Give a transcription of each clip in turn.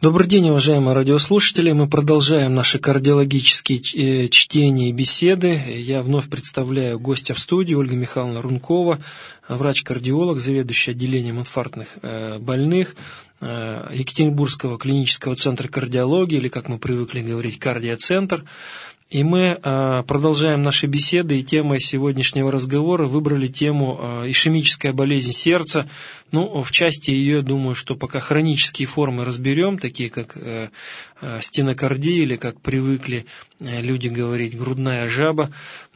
Добрый день, уважаемые радиослушатели. Мы продолжаем наши кардиологические чтения и беседы. Я вновь представляю гостя в студии, Ольга Михайловна Рункова, врач-кардиолог, заведующий отделением инфарктных больных Екатеринбургского клинического центра кардиологии, или, как мы привыкли говорить, кардиоцентр. И мы продолжаем наши беседы, и темой сегодняшнего разговора выбрали тему ишемическая болезнь сердца. В части ее, думаю, что пока хронические формы разберем, такие как стенокардия, или, как привыкли люди говорить, грудная жаба.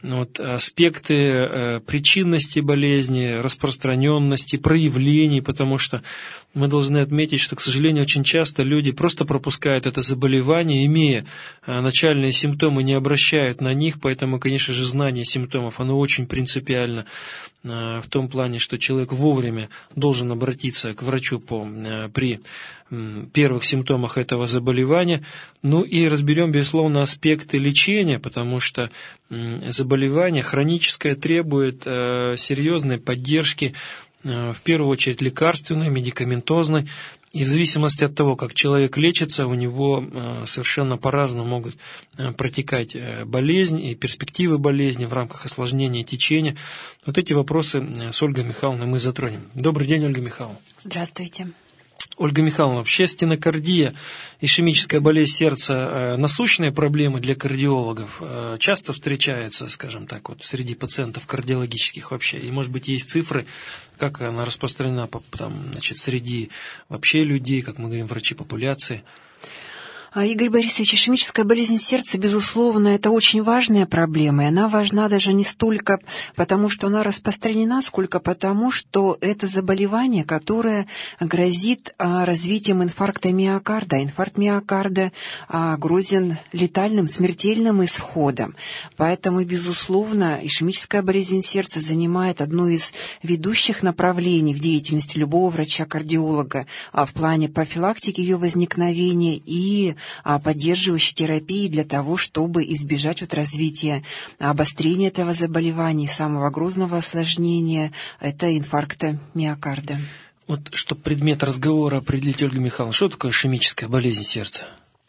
Аспекты причинности болезни, распространенности, проявлений, потому что мы должны отметить, что, к сожалению, очень часто люди просто пропускают это заболевание, имея начальные симптомы, не обращают на них, поэтому, конечно же, знание симптомов, оно очень принципиально в том плане, что человек вовремя должен обратиться к врачу при первых симптомах этого заболевания. И разберем, безусловно, аспекты лечения, потому что заболевание хроническое требует серьезной поддержки, в первую очередь лекарственной, медикаментозной. И в зависимости от того, как человек лечится, у него совершенно по-разному могут протекать болезнь и перспективы болезни в рамках осложнения течения. Эти вопросы с Ольгой Михайловной мы затронем. Добрый день, Ольга Михайловна. Здравствуйте. Ольга Михайловна, вообще стенокардия, ишемическая болезнь сердца, насущные проблемы для кардиологов, часто встречаются, скажем так, среди пациентов кардиологических вообще, и, может быть, есть цифры, как она распространена среди вообще людей, как мы говорим, врачи популяции. Игорь Борисович, ишемическая болезнь сердца, безусловно, это очень важная проблема, и она важна даже не столько потому, что она распространена, сколько потому, что это заболевание, которое грозит развитием инфаркта миокарда. Инфаркт миокарда грозен летальным, смертельным исходом. Поэтому, безусловно, ишемическая болезнь сердца занимает одно из ведущих направлений в деятельности любого врача-кардиолога в плане профилактики ее возникновения и поддерживающей терапии для того, чтобы избежать развития обострения этого заболевания и самого грозного осложнения – это инфаркта миокарда. Чтобы предмет разговора определить, Ольга Михайловна, что такое ишемическая болезнь сердца?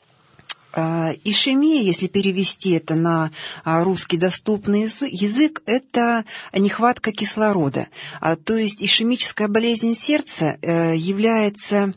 Ишемия, если перевести это на русский доступный язык, это нехватка кислорода. То есть ишемическая болезнь сердца является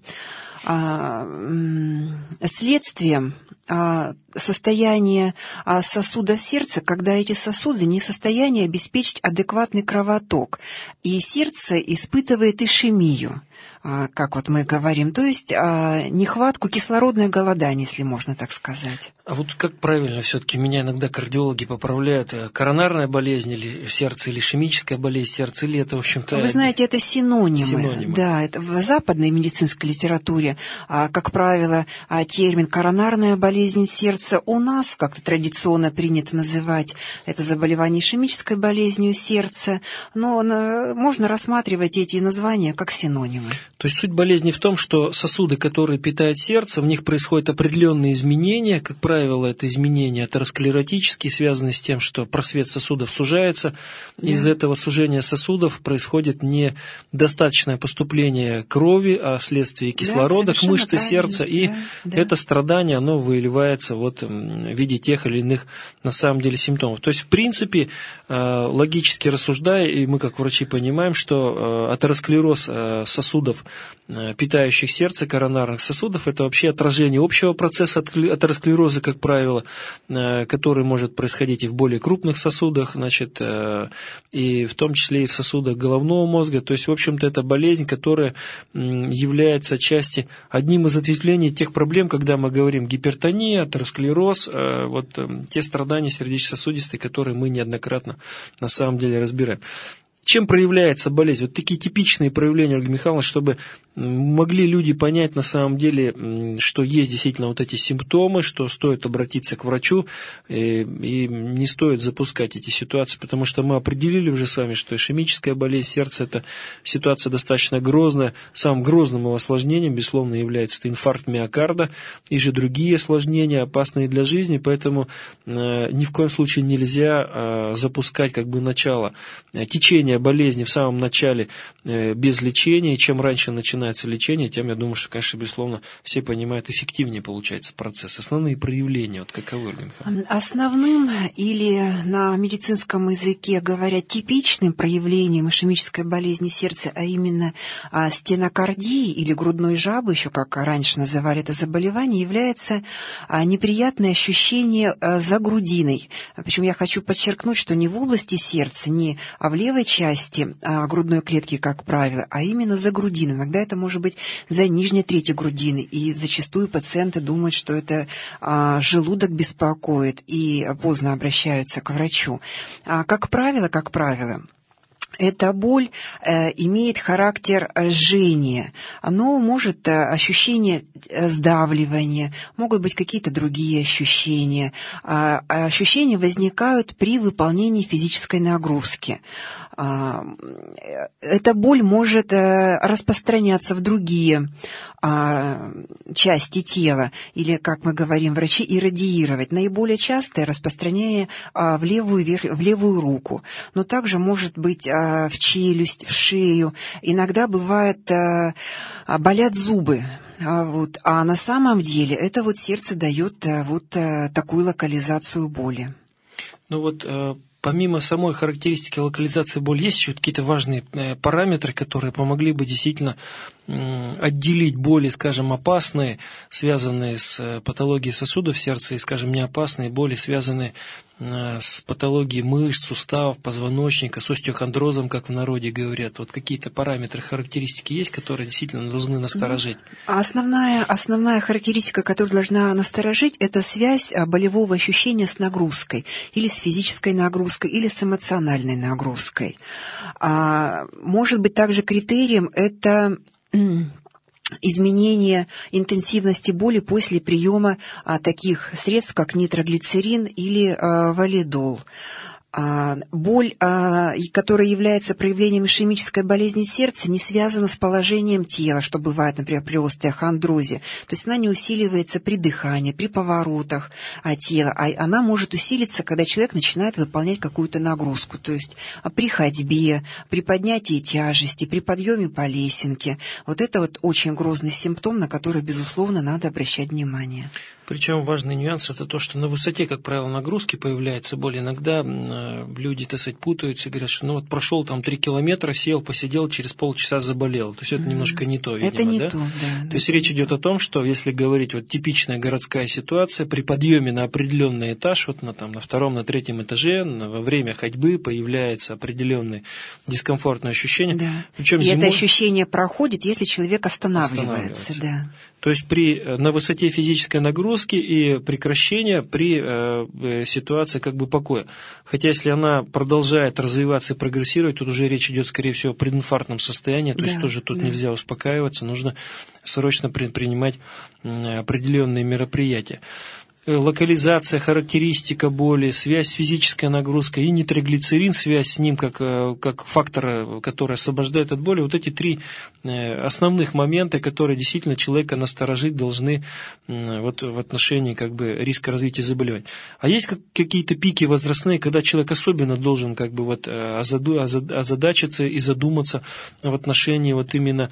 следствием состояния сосудов сердца, когда эти сосуды не в состоянии обеспечить адекватный кровоток, и сердце испытывает ишемию, как мы говорим, то есть нехватку, кислородное голодание, если можно так сказать. Как правильно все-таки, меня иногда кардиологи поправляют, коронарная болезнь или сердце, или ишемическая болезнь сердца, или это, в общем-то... Вы знаете, это синонимы. Да, это в западной медицинской литературе, как правило, термин коронарная болезнь сердца. У нас как-то традиционно принято называть это заболевание ишемической болезнью сердца, но можно рассматривать эти названия как синонимы. То есть суть болезни в том, что сосуды, которые питают сердце, в них происходят определенные изменения. Как правило, это изменения атеросклеротические, связанные с тем, что просвет сосудов сужается. Из этого сужения сосудов происходит недостаточное поступление крови, а вследствие кислорода к мышце сердца. И это страдание, оно выливается в виде тех или иных, на самом деле, симптомов. То есть, в принципе, логически рассуждая, и мы, как врачи, понимаем, что атеросклероз сосудов, питающих сердце, коронарных сосудов, это вообще отражение общего процесса атеросклероза, как правило, который может происходить и в более крупных сосудах, и в том числе и в сосудах головного мозга. То есть, в общем-то, это болезнь, которая является отчасти одним из ответвлений тех проблем, когда мы говорим гипертония, атеросклероз, те страдания сердечно-сосудистые, которые мы неоднократно на самом деле разбираем. Чем проявляется болезнь? Такие типичные проявления, Ольга Михайловна, чтобы могли люди понять на самом деле, что есть действительно эти симптомы, что стоит обратиться к врачу и не стоит запускать эти ситуации, потому что мы определили уже с вами, что ишемическая болезнь сердца – это ситуация достаточно грозная. Самым грозным его осложнением, безусловно, является инфаркт миокарда и же другие осложнения, опасные для жизни, поэтому ни в коем случае нельзя запускать начало течения выявления болезни в самом начале без лечения. И чем раньше начинается лечение, тем, я думаю, что, конечно, безусловно, все понимают, эффективнее получается процесс. Основные проявления, вот каковы, Ольга Михайловна? Основным или на медицинском языке говоря типичным проявлением ишемической болезни сердца, а именно стенокардии или грудной жабы, еще как раньше называли это заболевание, является неприятное ощущение за грудиной. Причем я хочу подчеркнуть, что не в области сердца, не в левой части грудной клетки, как правило, а именно за грудиной. Иногда это может быть за нижней третью грудины, и зачастую пациенты думают, что это желудок беспокоит, и поздно обращаются к врачу. Как правило, эта боль имеет характер жжения. Оно может ощущение сдавливания, могут быть какие-то другие ощущения. Ощущения возникают при выполнении физической нагрузки. Эта боль может распространяться в другие части тела, или, как мы говорим, врачи, иррадиировать. Наиболее частое распространение в левую руку, но также может быть в челюсть, в шею. Иногда бывает болят зубы. А на самом деле это сердце дает такую локализацию боли. Помимо самой характеристики локализации боли, есть еще какие-то важные параметры, которые помогли бы действительно отделить боли, скажем, опасные, связанные с патологией сосудов сердца, и, скажем, неопасные боли, связанные с патологией мышц, суставов, позвоночника, с остеохондрозом, как в народе говорят. Вот какие-то параметры, характеристики есть, которые действительно должны насторожить? Основная характеристика, которая должна насторожить, это связь болевого ощущения с нагрузкой, или с физической нагрузкой, или с эмоциональной нагрузкой. Может быть, также критерием это изменение интенсивности боли после приема таких средств, как нитроглицерин или валидол. Боль, которая является проявлением ишемической болезни сердца, не связана с положением тела, что бывает, например, при остеохондрозе. То есть она не усиливается при дыхании, при поворотах тела, а она может усилиться, когда человек начинает выполнять какую-то нагрузку, то есть при ходьбе, при поднятии тяжести, при подъеме по лесенке. Это очень грозный симптом, на который, безусловно, надо обращать внимание. Причем важный нюанс – это то, что на высоте, как правило, нагрузки появляется боль. Иногда люди, путаются и говорят, что прошел 3 километра, сел, посидел, через полчаса заболел. То есть это немножко не то, видимо, это не да? то, да. То есть речь идет о том, что если говорить типичная городская ситуация, при подъеме на определенный этаж, на втором, на третьем этаже, во время ходьбы появляется определенное дискомфортное ощущение. Да. Причем это ощущение проходит, если человек останавливается. Да. То есть на высоте физической нагрузки и прекращения при ситуации покоя. Хотя если она продолжает развиваться и прогрессировать, тут уже речь идет, скорее всего, о прединфарктном состоянии, то есть тоже тут нельзя успокаиваться, нужно срочно предпринимать определенные мероприятия. Локализация, характеристика боли, связь с физической нагрузкой и нитроглицерин, связь с ним как фактор, который освобождает от боли. Эти 3 основных момента, которые действительно человека насторожить должны в отношении риска развития заболеваний. А есть какие-то пики возрастные, когда человек особенно должен озадачиться и задуматься в отношении именно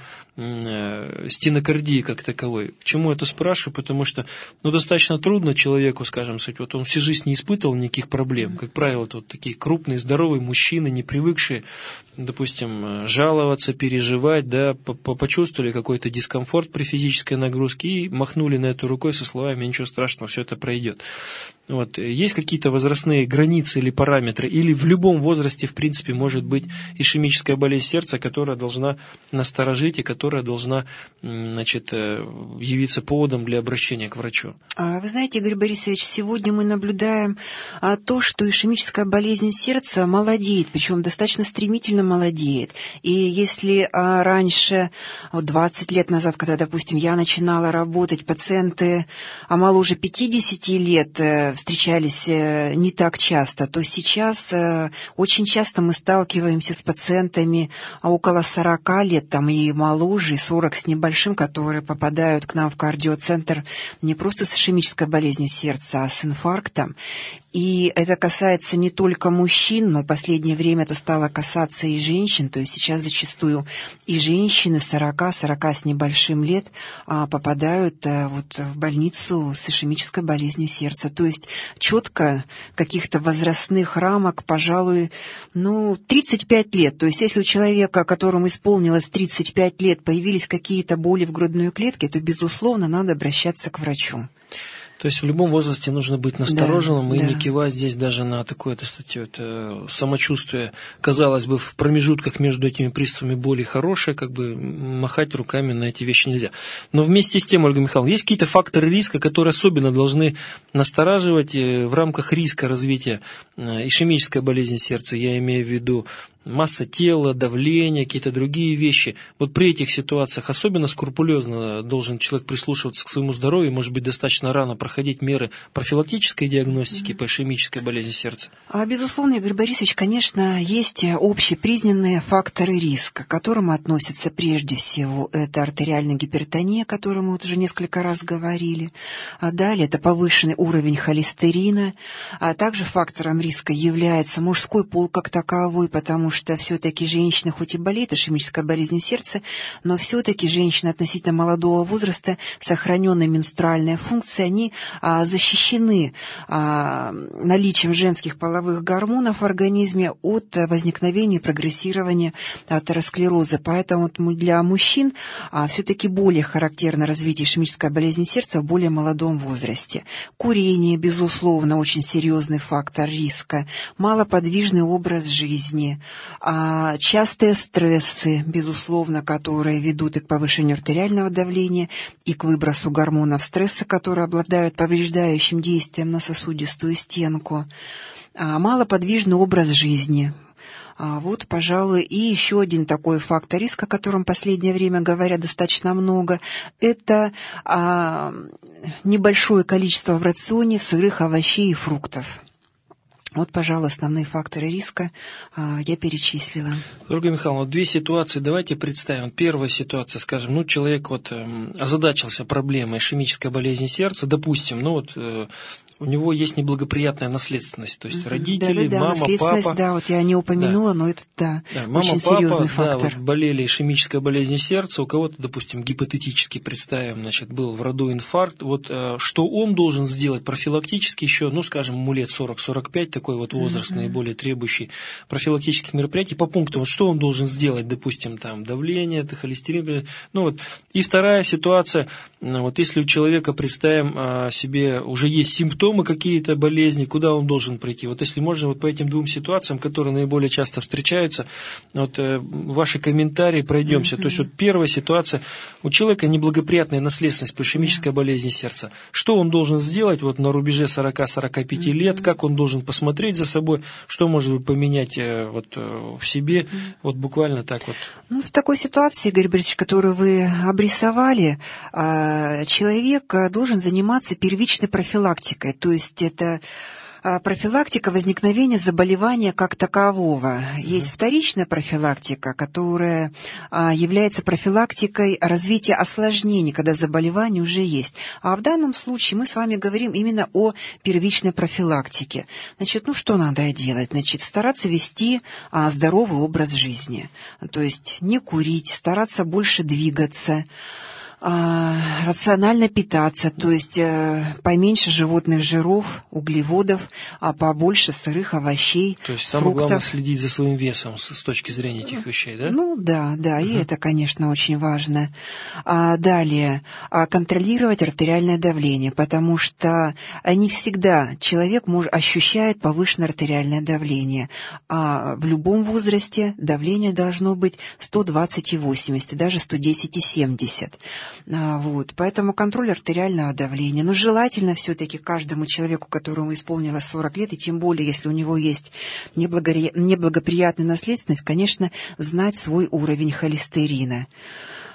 стенокардии как таковой. Почему это спрашиваю? Потому что достаточно трудно человеку, скажем, он всю жизнь не испытывал никаких проблем. Как правило, такие крупные, здоровые мужчины, не привыкшие, допустим, жаловаться, переживать, почувствовали какой-то дискомфорт при физической нагрузке и махнули на это рукой со словами «ничего страшного, все это пройдет». Есть какие-то возрастные границы или параметры, или в любом возрасте, в принципе, может быть ишемическая болезнь сердца, которая должна насторожить и которая должна явиться поводом для обращения к врачу? Вы знаете, Игорь Борисович, сегодня мы наблюдаем то, что ишемическая болезнь сердца молодеет, причем достаточно стремительно молодеет. И если раньше, 20 лет назад, когда, допустим, я начинала работать, пациенты моложе 50 лет встречались не так часто, то сейчас очень часто мы сталкиваемся с пациентами около 40 лет, и моложе, и 40 с небольшим, которые попадают к нам в кардиоцентр не просто с ишемической болезнью сердца, а с инфарктом. И это касается не только мужчин, но в последнее время это стало касаться и женщин. То есть сейчас зачастую и женщины 40 с небольшим лет попадают вот в больницу с ишемической болезнью сердца. То есть четко каких-то возрастных рамок, пожалуй, 35 лет. То есть если у человека, которому исполнилось 35 лет, появились какие-то боли в грудной клетке, то, безусловно, надо обращаться к врачу. То есть в любом возрасте нужно быть настороженным и не кивать здесь даже на такое, это самочувствие, казалось бы, в промежутках между этими приступами боли хорошее, как бы махать руками на эти вещи нельзя. Но вместе с тем, Ольга Михайловна, есть какие-то факторы риска, которые особенно должны настораживать в рамках риска развития ишемической болезни сердца, я имею в виду масса тела, давление, какие-то другие вещи. Вот при этих ситуациях особенно скрупулезно должен человек прислушиваться к своему здоровью, может быть, достаточно рано проходить меры профилактической диагностики по ишемической болезни сердца. Безусловно, Игорь Борисович, конечно, есть общепризнанные факторы риска, к которым относятся прежде всего это артериальная гипертония, о которой мы вот уже несколько раз говорили. Далее это повышенный уровень холестерина. Также фактором риска является мужской пол как таковой, потому что все-таки женщины, хоть и болеют ишемической болезнью сердца, но все-таки женщины относительно молодого возраста, сохраненной менструальной функцией, они защищены наличием женских половых гормонов в организме от возникновения и прогрессирования атеросклероза. Поэтому для мужчин все-таки более характерно развитие ишемической болезни сердца в более молодом возрасте. Курение, безусловно, очень серьезный фактор риска. Малоподвижный образ жизни. Частые стрессы, безусловно, которые ведут и к повышению артериального давления, и к выбросу гормонов стресса, которые обладают повреждающим действием на сосудистую стенку. Малоподвижный образ жизни. Вот, пожалуй, и еще один такой фактор риска, о котором в последнее время говорят достаточно много, это небольшое количество в рационе сырых овощей и фруктов. Вот, пожалуй, основные факторы риска я перечислила. Ольга Михайловна, две ситуации давайте представим. Первая ситуация, скажем, человек озадачился проблемой ишемической болезни сердца, допустим, у него есть неблагоприятная наследственность, то есть родители, мама, наследственность, папа. Вот я не упомянула, но это мама, очень папа, серьезный фактор. Болели ишемической болезнью сердца, у кого-то, допустим, гипотетически представим, был в роду инфаркт. Что он должен сделать профилактически еще, скажем, ему лет 40-45, такой возраст, наиболее требующий профилактических мероприятий, по пунктам, что он должен сделать, допустим, давление, холестерин. И вторая ситуация, если у человека, представим себе, уже есть симптомы какие-то болезни, куда он должен прийти? Если можно, по этим двум ситуациям, которые наиболее часто встречаются, ваши комментарии пройдемся. То есть первая ситуация, у человека неблагоприятная наследственность по ишемической болезни сердца. Что он должен сделать на рубеже 40-45 лет, как он должен посмотреть за собой, что может поменять в себе, буквально так . В такой ситуации, Игорь Борисович, которую вы обрисовали, человек должен заниматься первичной профилактикой, то есть это профилактика возникновения заболевания как такового. Есть вторичная профилактика, которая является профилактикой развития осложнений, когда заболевание уже есть. А в данном случае мы с вами говорим именно о первичной профилактике. Что надо делать? Стараться вести здоровый образ жизни. То есть не курить, стараться больше двигаться, рационально питаться, то есть поменьше животных жиров, углеводов, а побольше сырых овощей, то есть самое главное следить за своим весом с точки зрения этих вещей, да? Да, и это, конечно, очень важно. Далее, контролировать артериальное давление, потому что не всегда человек ощущает повышенное артериальное давление, а в любом возрасте давление должно быть 120,80, даже 110,70. Поэтому контроль артериального давления. Но желательно все-таки каждому человеку, которому исполнилось 40 лет, и тем более, если у него есть неблагоприятная наследственность, конечно, знать свой уровень холестерина.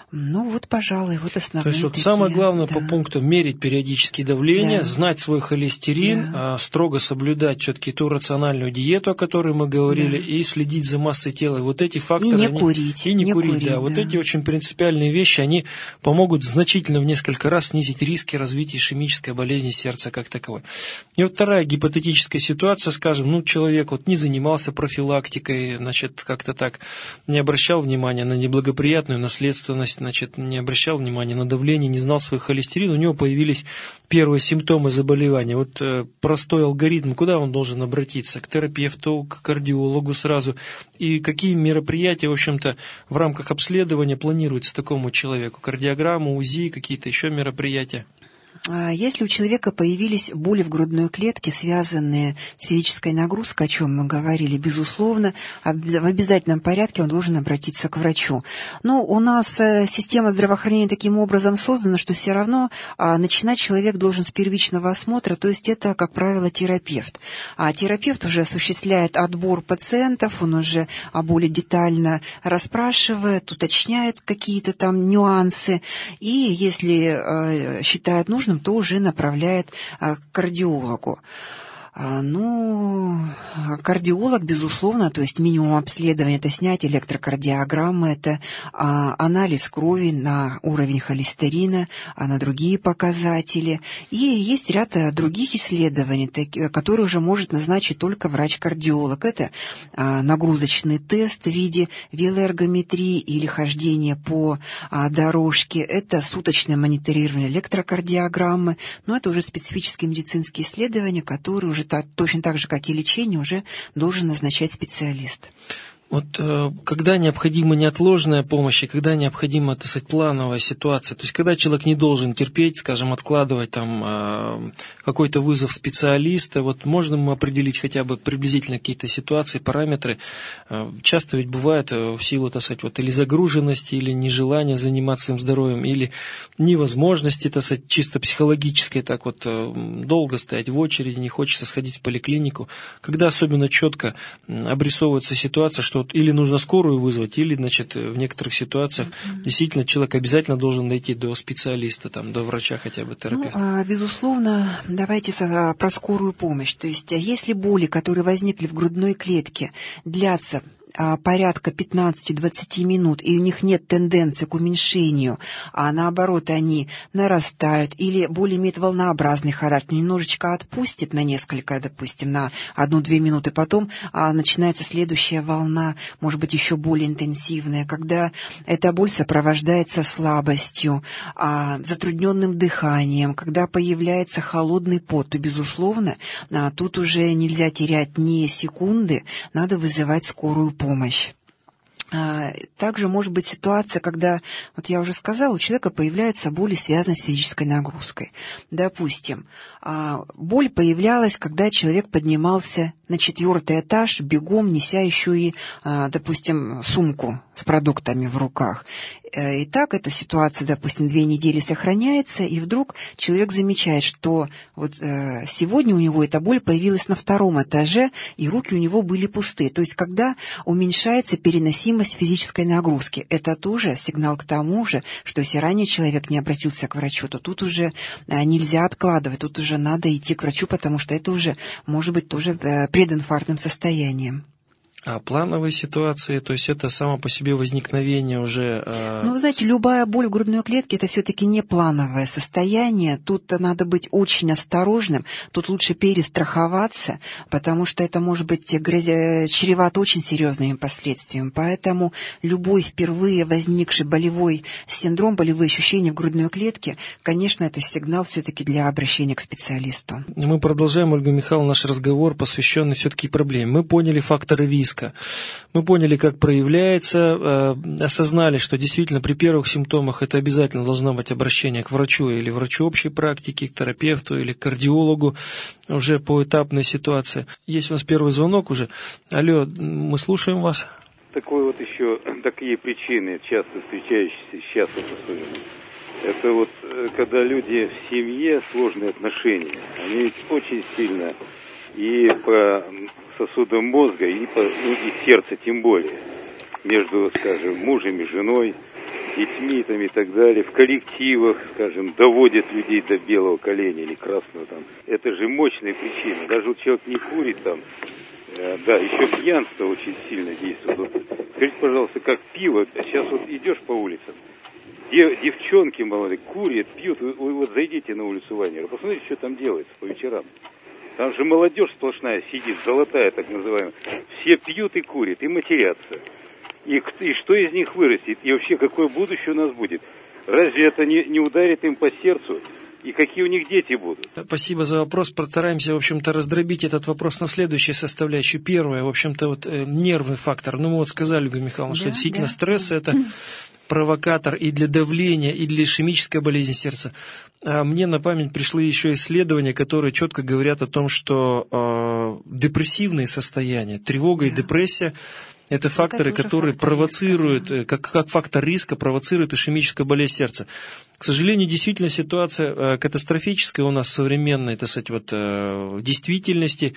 Ну вот, пожалуй, вот основные. То есть вот такие, самое главное да. по пунктам мерить периодически давление, Да. знать свой холестерин, Да. строго соблюдать все-таки ту рациональную диету, о которой мы говорили, Да. и следить за массой тела. Вот эти И факторы, не они... курить. И не курить, да. Вот да. эти очень принципиальные вещи, они помогут значительно в несколько раз снизить риски развития ишемической болезни сердца как таковой. И вот вторая гипотетическая ситуация, скажем, ну, человек вот не занимался профилактикой, значит, как-то так не обращал внимания на неблагоприятную наследственность, значит, не обращал внимания на давление, не знал свой холестерин, у него появились первые симптомы заболевания. Вот простой алгоритм, куда он должен обратиться? К терапевту, к кардиологу сразу? И какие мероприятия, в общем-то, в рамках обследования планируется такому человеку? Кардиограмму, УЗИ, какие-то еще мероприятия? Если у человека появились боли в грудной клетке, связанные с физической нагрузкой, о чем мы говорили, безусловно, в обязательном порядке он должен обратиться к врачу. Но у нас система здравоохранения таким образом создана, что все равно начинать человек должен с первичного осмотра, то есть это, как правило, терапевт. А терапевт уже осуществляет отбор пациентов, он уже более детально расспрашивает, уточняет какие-то там нюансы, и если считает нужным, то уже направляет к кардиологу. Ну, кардиолог, безусловно, то есть минимум обследования, это снятие электрокардиограммы, это анализ крови на уровень холестерина, на другие показатели. И есть ряд других исследований, которые уже может назначить только врач-кардиолог. Это нагрузочный тест в виде велоэргометрии или хождения по дорожке, это суточное мониторирование электрокардиограммы, но это уже специфические медицинские исследования, которые уже точно так же, как и лечение, уже должен назначать специалист. Вот когда необходима неотложная помощь, и когда необходима, так сказать, плановая ситуация, то есть когда человек не должен терпеть, скажем, откладывать там какой-то вызов специалиста, вот можно мы определить хотя бы приблизительно какие-то ситуации, параметры. Часто ведь бывает в силу, так сказать, вот или загруженности, или нежелания заниматься своим здоровьем, или невозможности, так сказать, чисто психологической, так вот долго стоять в очереди, не хочется сходить в поликлинику, когда особенно четко обрисовывается ситуация, что вот или нужно скорую вызвать, или, значит, в некоторых ситуациях действительно человек обязательно должен дойти до специалиста, там, до врача хотя бы, терапевта. Ну, безусловно, давайте про скорую помощь. То есть, если боли, которые возникли в грудной клетке, длятся порядка 15-20 минут, и у них нет тенденции к уменьшению, а наоборот они нарастают, или боль имеет волнообразный характер, немножечко отпустит на несколько, допустим, на 1-2 минуты, потом начинается следующая волна, может быть, еще более интенсивная, когда эта боль сопровождается слабостью, затрудненным дыханием, когда появляется холодный пот, то, безусловно, тут уже нельзя терять ни секунды, надо вызывать скорую помощь. Также может быть ситуация, когда, вот я уже сказала, у человека появляются боли, связанные с физической нагрузкой. Допустим, боль появлялась, когда человек поднимался на 4-й этаж бегом, неся еще и, допустим, сумку с продуктами в руках. И так эта ситуация, допустим, 2 недели сохраняется, и вдруг человек замечает, что вот сегодня у него эта боль появилась на 2-м этаже, и руки у него были пустые. То есть когда уменьшается переносимость физической нагрузки, это тоже сигнал к тому же, что если ранее человек не обратился к врачу, то тут уже нельзя откладывать, тут уже надо идти к врачу, потому что это уже может быть тоже прединфарктным состоянием. А плановые ситуации, то есть это само по себе возникновение уже... Ну, вы знаете, любая боль в грудной клетке – это все-таки не плановое состояние. Тут надо быть очень осторожным, тут лучше перестраховаться, потому что это может быть чревато очень серьезными последствиями. Поэтому любой впервые возникший болевой синдром, болевые ощущения в грудной клетке, конечно, это сигнал все-таки для обращения к специалисту. Мы продолжаем, Ольга Михайловна, наш разговор, посвященный все-таки проблеме. Мы поняли факторы риска. Мы поняли, как проявляется, осознали, что действительно при первых симптомах это обязательно должно быть обращение к врачу или врачу общей практики, к терапевту или к кардиологу уже по этапной ситуации. Есть у нас первый звонок уже. Алло, мы слушаем вас. Такой вот еще такие причины, часто встречающиеся сейчас вот особенно. Это вот когда люди в семье сложные отношения, они очень сильно и по сосудам мозга, и сердца тем более, между, скажем, мужем и женой. детьми там и так далее, в коллективах, скажем, доводят людей до белого коленя или красного там. Это же мощная причина. Даже вот человек не курит там, да, еще пьянство очень сильно действует. Вот, скажите, пожалуйста, как пиво, сейчас вот идешь по улицам, девчонки молодые курят, пьют, вы вот зайдите на улицу Ванера, посмотрите, что там делается по вечерам. Там же молодежь сплошная сидит, золотая так называемая. Все пьют и курят, и матерятся. И что из них вырастет? И вообще, какое будущее у нас будет? Разве это не ударит им по сердцу? И какие у них дети будут? Спасибо за вопрос. Постараемся, в общем-то, раздробить этот вопрос на следующие составляющие. Первое, в общем-то, вот нервный фактор. Ну, мы вот сказали, Ольга Михайловна, что действительно стресс – это провокатор и для давления, и для ишемической болезни сердца. А мне на память пришли еще исследования, которые четко говорят о том, что депрессивные состояния, тревога и депрессия – это факторы, которые провоцируют, как фактор риска, провоцируют ишемическую болезнь сердца. К сожалению, действительно ситуация катастрофическая у нас в современной, так сказать, вот, действительности.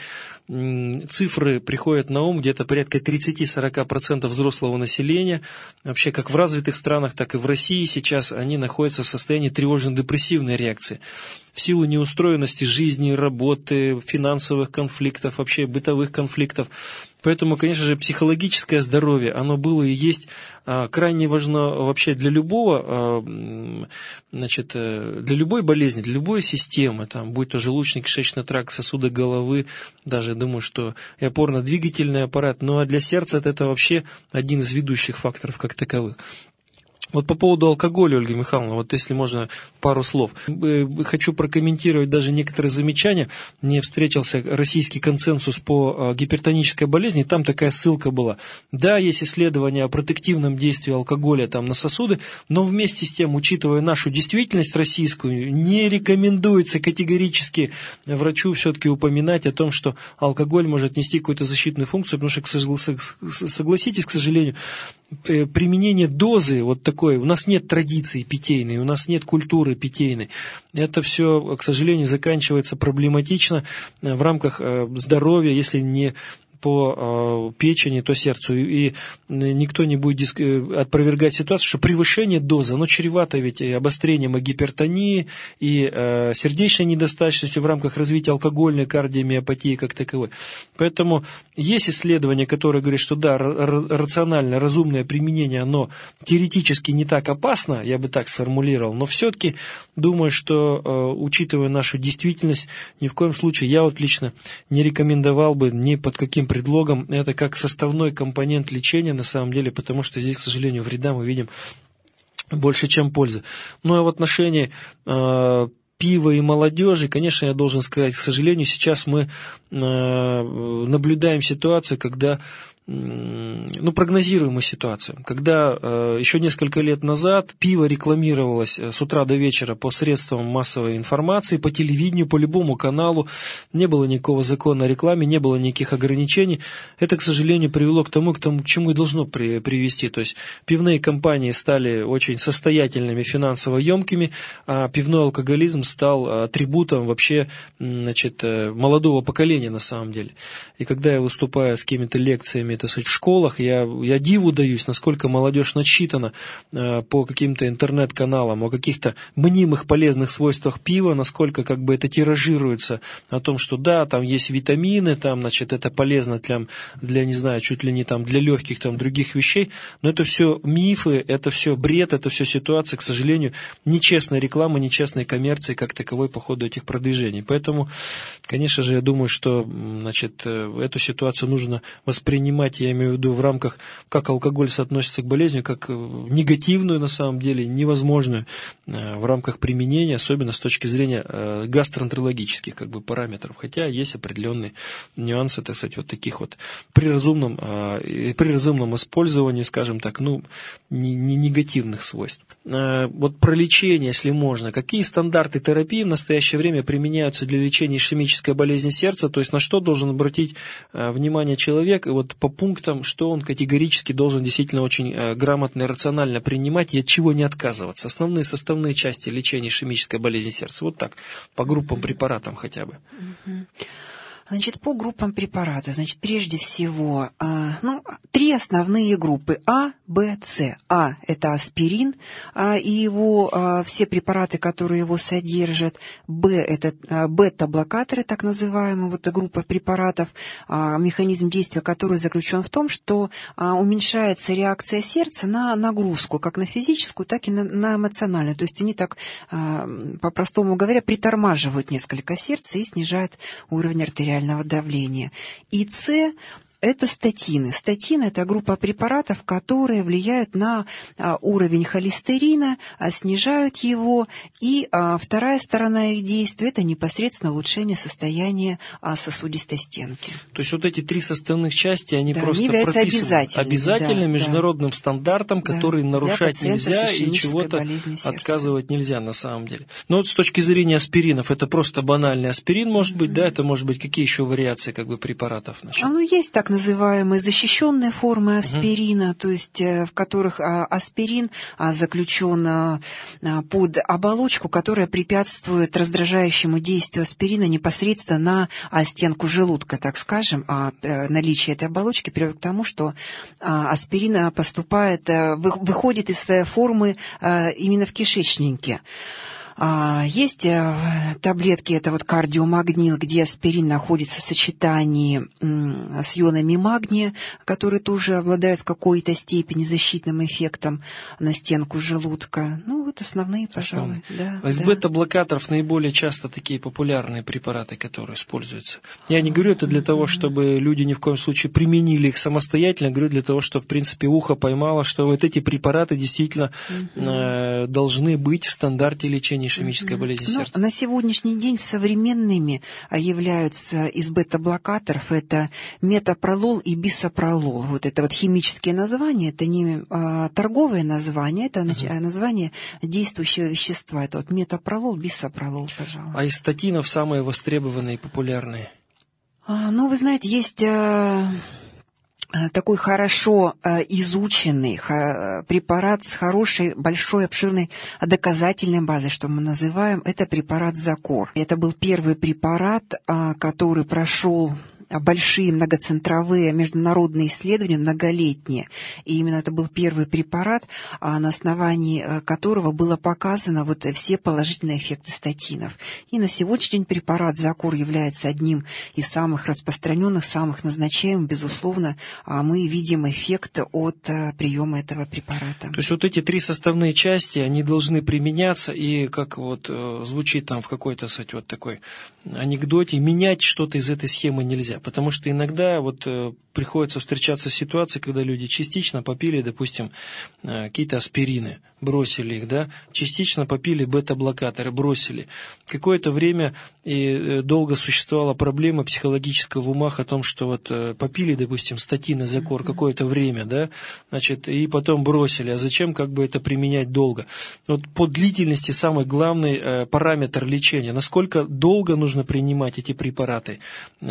Цифры приходят на ум, где-то порядка 30-40% взрослого населения, вообще как в развитых странах, так и в России сейчас, они находятся в состоянии тревожно-депрессивной реакции. В силу неустроенности жизни, работы, финансовых конфликтов, вообще бытовых конфликтов. Поэтому, конечно же, психологическое здоровье, оно было и есть крайне важно вообще для любого, значит, для любой болезни, для любой системы, там, будь то желудочно-кишечный тракт, сосуды головы, даже, думаю, что и опорно-двигательный аппарат, ну а для сердца это вообще один из ведущих факторов как таковых. Вот по поводу алкоголя, Ольга Михайловна, вот если можно пару слов. Хочу прокомментировать даже некоторые замечания. Мне встретился российский консенсус по гипертонической болезни, там такая ссылка была. Да, есть исследования о протективном действии алкоголя там, на сосуды, но вместе с тем, учитывая нашу действительность российскую, не рекомендуется категорически врачу все-таки упоминать о том, что алкоголь может нести какую-то защитную функцию, потому что, согласитесь, к сожалению, применение дозы вот такой, у нас нет традиции питейной, у нас нет культуры питейной. Это все, к сожалению, заканчивается проблематично в рамках здоровья, если не по печени, то сердцу. И никто не будет опровергать ситуацию, что превышение дозы, оно чревато ведь и обострением и гипертонии, и сердечной недостаточностью в рамках развития алкогольной кардиомиопатии как таковой. Поэтому есть исследования, которые говорят, что да, рациональное, разумное применение, оно теоретически не так опасно, я бы так сформулировал, но все-таки думаю, что, учитывая нашу действительность, ни в коем случае я вот лично не рекомендовал бы ни под каким предлогом, это как составной компонент лечения на самом деле, потому что здесь, к сожалению, вреда мы видим больше, чем пользы. Ну а в отношении пива и молодежи, конечно, я должен сказать, к сожалению, сейчас мы наблюдаем ситуацию, когда прогнозируемую ситуацию, когда еще несколько лет назад пиво рекламировалось с утра до вечера по средствам массовой информации, по телевидению, по любому каналу, не было никакого закона о рекламе, не было никаких ограничений. Это, к сожалению, привело к тому, к чему и должно привести. То есть пивные компании стали очень состоятельными, финансово емкими, а пивной алкоголизм стал атрибутом вообще, значит, молодого поколения на самом деле. И когда я выступаю с какими-то лекциями, так сказать, в школах, я диву даюсь, насколько молодежь начитана по каким-то интернет-каналам о каких-то мнимых полезных свойствах пива, насколько как бы это тиражируется о том, что да, там есть витамины, там, значит, это полезно для не знаю, чуть ли не там для легких там других вещей, но это все мифы, это все бред, это все ситуация, к сожалению, нечестная реклама, нечестной коммерции как таковой по ходу этих продвижений. Поэтому, конечно же, я думаю, что, значит, эту ситуацию нужно воспринимать, я имею в виду в рамках, как алкоголь соотносится к болезни, как негативную на самом деле, невозможную в рамках применения, особенно с точки зрения гастроэнтерологических как бы параметров, хотя есть определенные нюансы, так сказать, вот таких вот при разумном использовании, скажем так, не негативных свойств. Вот про лечение, если можно, какие стандарты терапии в настоящее время применяются для лечения ишемической болезни сердца, то есть на что должен обратить внимание человек, и вот по пунктам, что он категорически должен действительно очень грамотно и рационально принимать и от чего не отказываться. Основные составные части лечения ишемической болезни сердца. Вот так, по группам препаратам хотя бы. Значит, по группам препаратов, значит, прежде всего, 3 основные группы А, Б, С. А – это аспирин и его все препараты, которые его содержат. Б – это бета-блокаторы, так называемые, вот группа препаратов, механизм действия которой заключен в том, что уменьшается реакция сердца на нагрузку, как на физическую, так и на эмоциональную. То есть они так, по-простому говоря, притормаживают несколько сердца и снижают уровень артериального давления. И С – это статины. Статины – это группа препаратов, которые влияют на уровень холестерина, снижают его. И вторая сторона их действия – это непосредственно улучшение состояния сосудистой стенки. То есть вот эти 3 составных части, они просто они прописаны обязательно международным стандартам, которые нарушать нельзя и чего-то отказывать нельзя на самом деле. Но вот с точки зрения аспиринов, это просто банальный аспирин, может быть, да? Это может быть какие еще вариации препаратов? Есть так называемые защищенные формы аспирина, то есть в которых аспирин заключен под оболочку, которая препятствует раздражающему действию аспирина непосредственно на стенку желудка, так скажем. Наличие этой оболочки приводит к тому, что аспирин выходит из формы именно в кишечнике. Есть таблетки, это вот кардиомагнил, где аспирин находится в сочетании с ионами магния, которые тоже обладают в какой-то степени защитным эффектом на стенку желудка. Вот основные, пожалуй. Из бета-блокаторов наиболее часто такие популярные препараты, которые используются. Я не говорю это для того, чтобы люди ни в коем случае применили их самостоятельно, говорю для того, чтобы, в принципе, ухо поймало, что вот эти препараты действительно должны быть в стандарте лечения ишемической болезни сердца. На сегодняшний день современными являются из бета-блокаторов это метопролол и бисопролол. Вот это вот химические названия, это не торговые названия, это название действующего вещества. Это вот метопролол, бисопролол, пожалуй. А из статинов самые востребованные и популярные? Вы знаете, есть такой хорошо изученный препарат с хорошей, большой, обширной доказательной базой, что мы называем, это препарат Закор. Это был первый препарат, который прошел большие многоцентровые международные исследования, многолетние. И именно это был первый препарат, на основании которого было показано все положительные эффекты статинов. И на сегодняшний день препарат Закор является одним из самых распространенных, самых назначаемых. Безусловно, мы видим эффект от приема этого препарата. То есть вот эти 3 составные части, они должны применяться, и как звучит там в какой-то, такой анекдоте, менять что-то из этой схемы нельзя. Потому что иногда приходится встречаться с ситуацией, когда люди частично попили, допустим, какие-то аспирины, бросили их, да, частично попили бета-блокаторы, бросили. Какое-то время и долго существовала проблема психологическая в умах о том, что попили, допустим, статины, Закор какое-то время, да, и потом бросили. А зачем это применять долго? По длительности самый главный параметр лечения. Насколько долго нужно принимать эти препараты?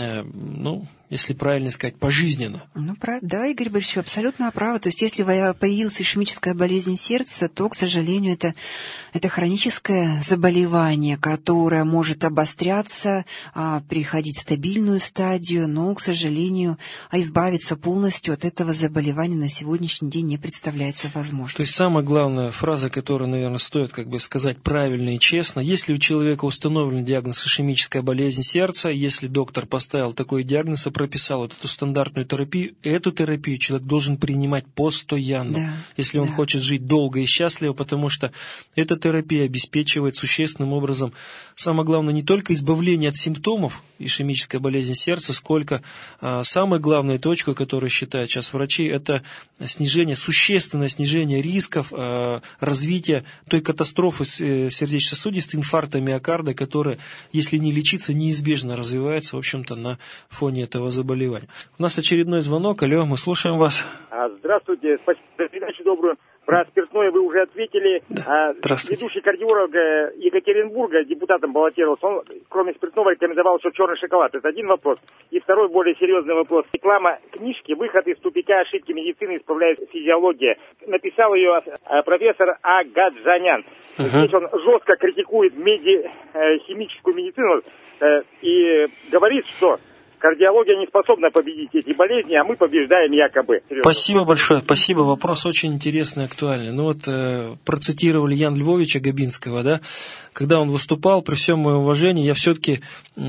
Если правильно сказать, пожизненно. Да, Игорь Борисович, абсолютно правы. То есть, если появилась ишемическая болезнь сердца, то, к сожалению, это хроническое заболевание, которое может обостряться, переходить в стабильную стадию, но, к сожалению, избавиться полностью от этого заболевания на сегодняшний день не представляется возможным. То есть, самая главная фраза, которую, наверное, стоит сказать правильно и честно, если у человека установлен диагноз ишемическая болезнь сердца, если доктор поставил такой диагноз, прописал эту стандартную терапию, эту терапию человек должен принимать постоянно, если он хочет жить долго и счастливо, потому что эта терапия обеспечивает существенным образом, самое главное, не только избавление от симптомов ишемической болезни сердца, сколько самой главной точкой, которую считают сейчас врачи, это существенное снижение рисков развития той катастрофы сердечно-сосудистой, инфаркта миокарда, которая, если не лечиться, неизбежно развивается, в общем-то, на фоне этого заболевания. У нас очередной звонок. Алло, мы слушаем вас. Здравствуйте. Спасибо за передачу добрую. Про спиртное вы уже ответили. Ведущий кардиолог Екатеринбурга депутатом баллотировался. Он, кроме спиртного, рекомендовал еще черный шоколад. Это один вопрос. И второй, более серьезный вопрос. Реклама книжки «Выход из тупика. Ошибки медицины исправляет физиология». Написал ее профессор Агаджанян. Здесь он жестко критикует химическую медицину и говорит, что кардиология не способна победить эти болезни, а мы побеждаем якобы. Спасибо большое, спасибо. Вопрос очень интересный и актуальный. Ну вот процитировали Яна Львовича Габинского, да, когда он выступал, при всем моем уважении, я все-таки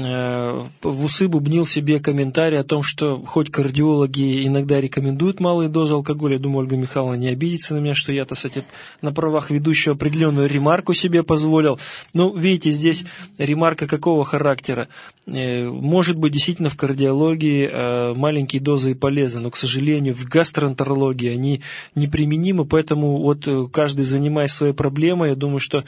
в усы бубнил себе комментарий о том, что хоть кардиологи иногда рекомендуют малые дозы алкоголя, я думаю, Ольга Михайловна не обидится на меня, что я, кстати, на правах ведущего определенную ремарку себе позволил. Ну, видите, здесь ремарка какого характера? Может быть, действительно в кардиологии маленькие дозы и полезны, но, к сожалению, в гастроэнтерологии они неприменимы, поэтому вот каждый, занимаясь своей проблемой, я думаю, что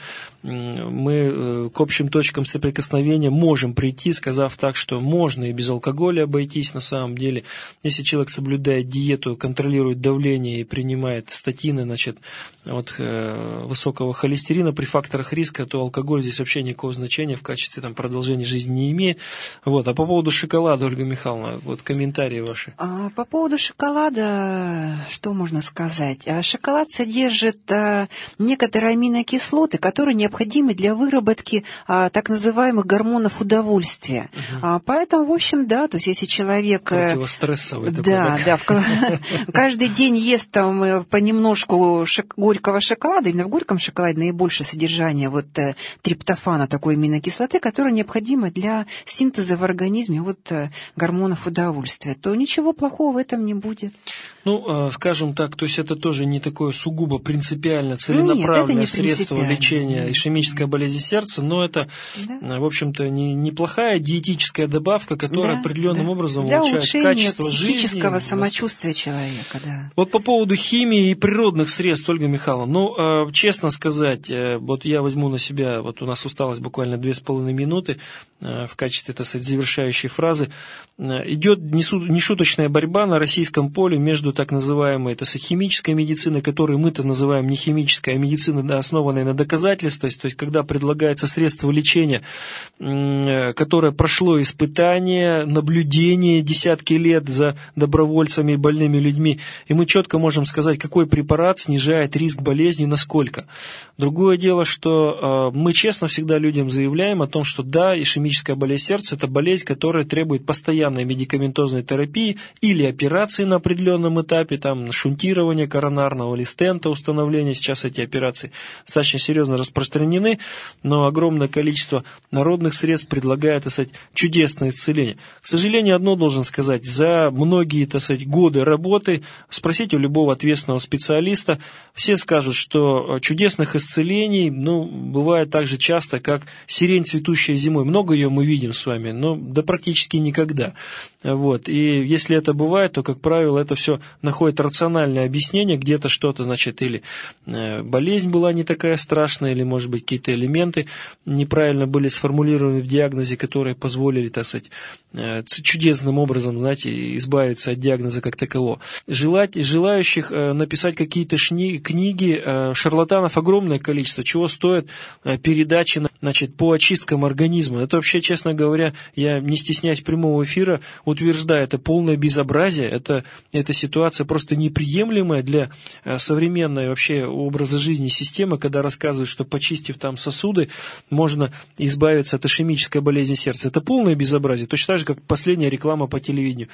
мы к общим точкам соприкосновения можем прийти, сказав так, что можно и без алкоголя обойтись на самом деле. Если человек соблюдает диету, контролирует давление и принимает статины, значит, от высокого холестерина при факторах риска, то алкоголь здесь вообще никакого значения в качестве продолжения жизни не имеет. Вот. А по поводу шоколада, Ольга Михайловна, вот комментарии ваши. По поводу шоколада, что можно сказать? Шоколад содержит некоторые аминокислоты, которые необходимы для выработки так называемых гормонов удовольствия. Поэтому, в общем, да, то есть если человек... Противострессовый такой, да, каждый день ест там понемножку горького шоколада, именно в горьком шоколаде наибольшее содержание триптофана, такой аминокислоты, которая необходима для синтеза в организме гормонов удовольствия, то ничего плохого в этом не будет. Ну, скажем так, то есть это тоже не такое сугубо принципиально целенаправленное средство лечения ишемической болезни сердца, но это, в общем-то, неплохая диетическая добавка, которая определенным образом улучшает качество жизни. Для психического самочувствия человека, да. Вот по поводу химии и природных средств, Ольга Михайловна, ну, честно сказать, вот я возьму на себя, вот у нас осталось буквально 2,5 минуты в качестве, так сказать, завершающей фразы, идет нешуточная борьба на российском поле между так называемой химической медициной, которую мы-то называем не химической, а медициной, основанной на доказательствах, то есть когда предлагается средство лечения, которое прошло испытания, наблюдение десятки лет за добровольцами и больными людьми, и мы четко можем сказать, какой препарат снижает риск болезни, насколько. Другое дело, что мы честно всегда людям заявляем о том, что да, ишемическая болезнь сердца – это болезнь, которая требует постоянной медикаментозной терапии или операции на определенном этапе, шунтирования коронарного или стента установления. Сейчас эти операции достаточно серьезно распространены, но огромное количество народных средств предлагает, так сказать, чудесное исцеление. К сожалению, одно должен сказать, за многие, так сказать, годы работы, спросите у любого ответственного специалиста, все скажут, что чудесных исцелений, бывает так же часто, как сирень, цветущая зимой. Много ее мы видим с вами, но да практически никогда. Вот. И если это бывает, то, как правило, это все находит рациональное объяснение, где-то что-то, или болезнь была не такая страшная, или, может быть, какие-то элементы неправильно были сформулированы в диагнозе, которые позволили, так сказать, чудесным образом, избавиться от диагноза как такового. Желающих написать какие-то книги, шарлатанов огромное количество, чего стоит передачи, по очисткам организма. Это вообще, честно говоря, я не стесняюсь прямого эфира, утверждаю, это полное безобразие, эта ситуация просто неприемлемая для современной вообще образа жизни системы, когда рассказывают, что почистив сосуды, можно избавиться от ишемической болезни сердца. Это полное безобразие, точно так же, как последняя реклама по телевидению.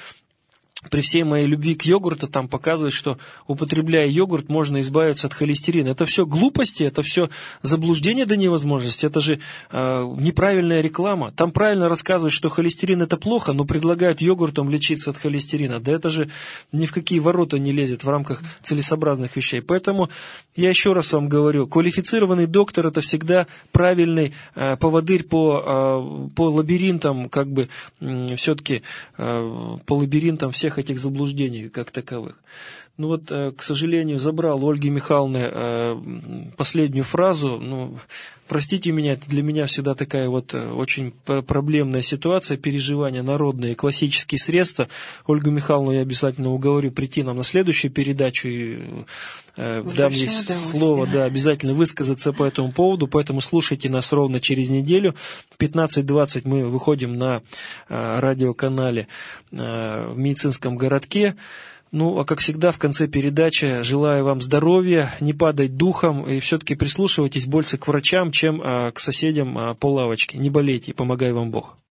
При всей моей любви к йогурту там показывают, что употребляя йогурт, можно избавиться от холестерина. Это все глупости, это все заблуждение до невозможности, это же неправильная реклама. Там правильно рассказывают, что холестерин это плохо, но предлагают йогуртом лечиться от холестерина. Да это же ни в какие ворота не лезет в рамках целесообразных вещей. Поэтому я еще раз вам говорю, квалифицированный доктор это всегда правильный поводырь по лабиринтам, все-таки по лабиринтам всех этих заблуждений как таковых. К сожалению, забрал у Ольги Михайловны последнюю фразу. Простите меня, это для меня всегда такая очень проблемная ситуация, переживания народные, классические средства. Ольгу Михайловну я обязательно уговорю прийти нам на следующую передачу и дам ей слово, обязательно высказаться по этому поводу, поэтому слушайте нас ровно через неделю. В 15:20 мы выходим на радиоканале в медицинском городке. А как всегда в конце передачи желаю вам здоровья, не падать духом и все-таки прислушивайтесь больше к врачам, чем к соседям по лавочке. Не болейте, помогай вам Бог.